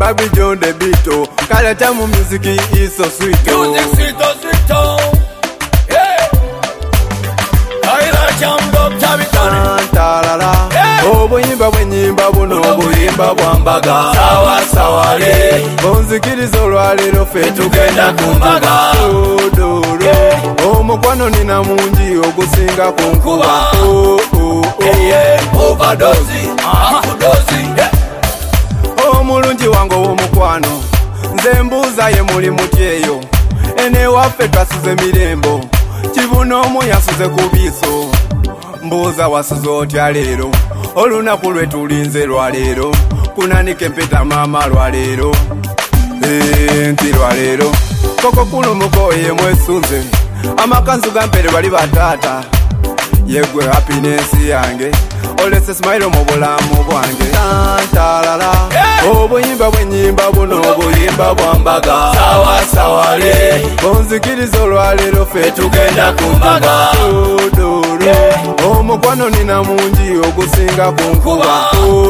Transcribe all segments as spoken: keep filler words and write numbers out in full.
Baby John the Beato. Kala tamu music is so sweet. Music sweet, oh sweet, oh. Yeah. Kaila chambo tabitone. Talala. Obuyimba bwenyimba buno obuyimba bwambaga. Sawa sawa le. Bonzikiriza olwalero ffe tugenda kumbaga. Dodoro. Omukwano nina mungi ogusinga ku nkuba. Oh oh oh. Yeah, overdose. Ah, overdose. Yeah. Omulungi wange w'omukwano nze mbuuza ye muli mutyeyo ene waffe twasuze mirembo kibuna omu yasuze ku biiso mbuuza wasuze otya leero olunaku lwe tulinze lwaleero kunanika empeta maama lwaleero ee nti lwaleero koko kulumuko ye mwesunze amakanzu gampere bali bataata yegwe happiness yange olese smile mu bulamu bwange tantalala obuyimba bwenyimba buno obuyimba bwambaga sawa sawa le bonzikiriza olwaleero ffe tugenda kumbaga dodoro omukwano nina mungi ogusinga ku nkuba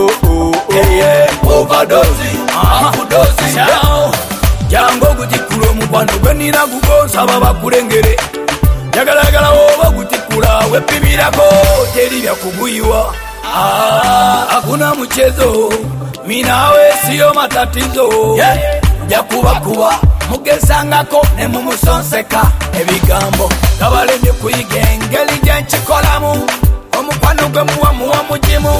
overdose overdose jangu okutikula omukwano gwe nina gugonsaba bakulengere jagalagala oba gutikula wepibirako teri byakuguyiwa. Ah, hakuna mchezo minawe siyo matatizo. Yeah. Jakuba kuba mugesangako ne mumusonseka ebigambo kabalemye kuyiga engeri gyenchikolamu omukwano gwe muwa muwa mujimu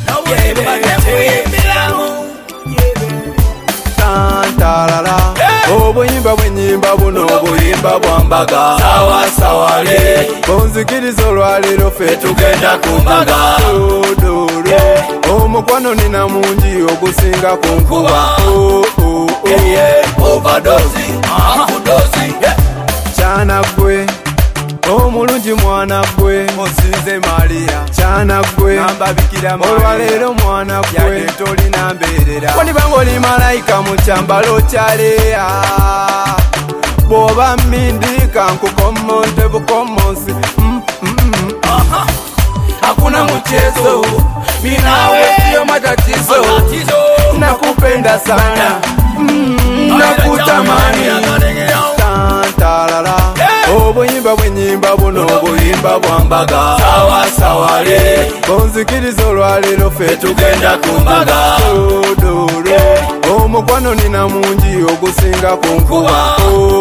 tantalala obuyimba bwenyimba buno obuyimba bwambaga sawa sawa le bonzikiriza olwaleero ffe tugenda kumbaga dodoro omukwano nina mungi ogusinga ku nkuba overdose overdose kyana gwe omulungi mwana gwe musinze Maria kyana gwe nambabikira olwaleero mwana gwe tolina mbeerera wanibanga oli malayika mu kyambalo kyaleya bw'oba mmindika nkukomonte bukomonsi mm, mm, mm. hakuna mchezo minawe siyo matatizo nakupenda sana mm, nakutamani tantalala obuyimba bwenyimba buno obuyimba bwambaga sawa sawa le bonzikiriza olwaleero ffe tugenda kumbaga dodoro omukwano nina mungi ogusinga ku nkuba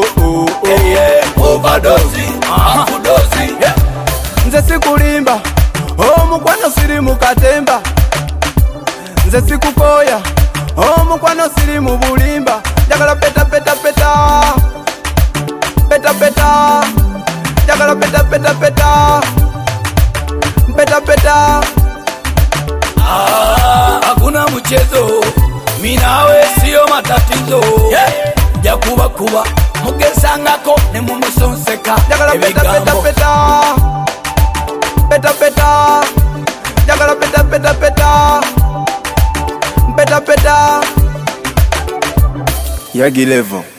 overdose overdose nze sikulimba omukwano siri mu katemba nze sikukooya omukwano siri mu bulimba njagala peta peta peta peta peta njagala peta peta peta peta peta. Ah, hakuna mchezo minawe siyo matatizo. Yeah. Jakuba kuba mugesangako ne mumusonseka njagala peta peta peta peta peta njagala peta peta peta peta peta Yagi Level.